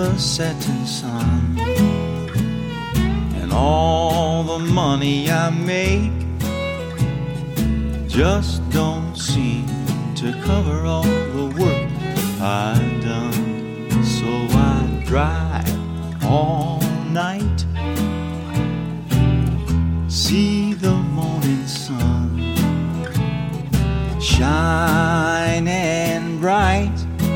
the setting sun, and all the money I make just don't seem to cover all the work I've done. So I drive all night, see the morning sun shining bright,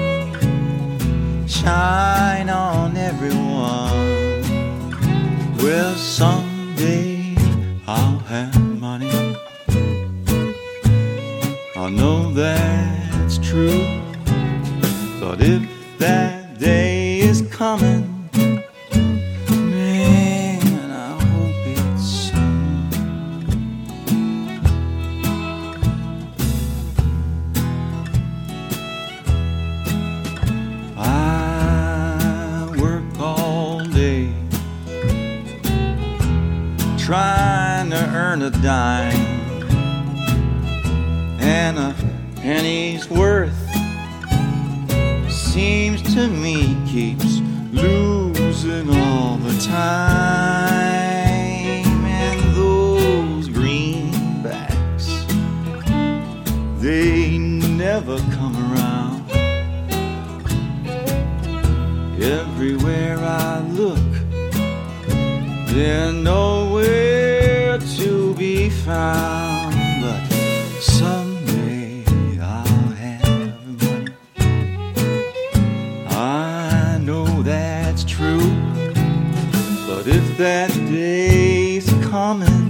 shine on everyone. Well, someday I'll have money, I know that's true, but if that day is coming, man, I hope it's soon. I work all day trying to earn a dime, and a penny's worth seems to me keeps losing all the time. And those greenbacks, they never come around. Everywhere I look, they're nowhere to be found. But someday I'll have money, I know that's true. But if that day's coming,